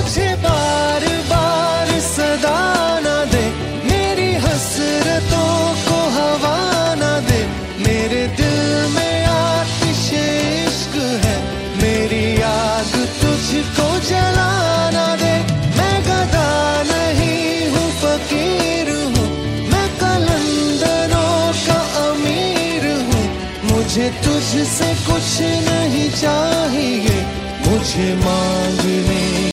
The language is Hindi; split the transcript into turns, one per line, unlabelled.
मुझे बार बार सदा ना दे, मेरी हसरतों को हवा ना दे। मेरे दिल में आतिशे इश्क है, मेरी आग तुझको जला ना दे। मैं गदा नहीं हूँ फकीर हूँ, मैं कलंदरों का अमीर हूँ। मुझे तुझसे कुछ नहीं चाहिए, मुझे मांगने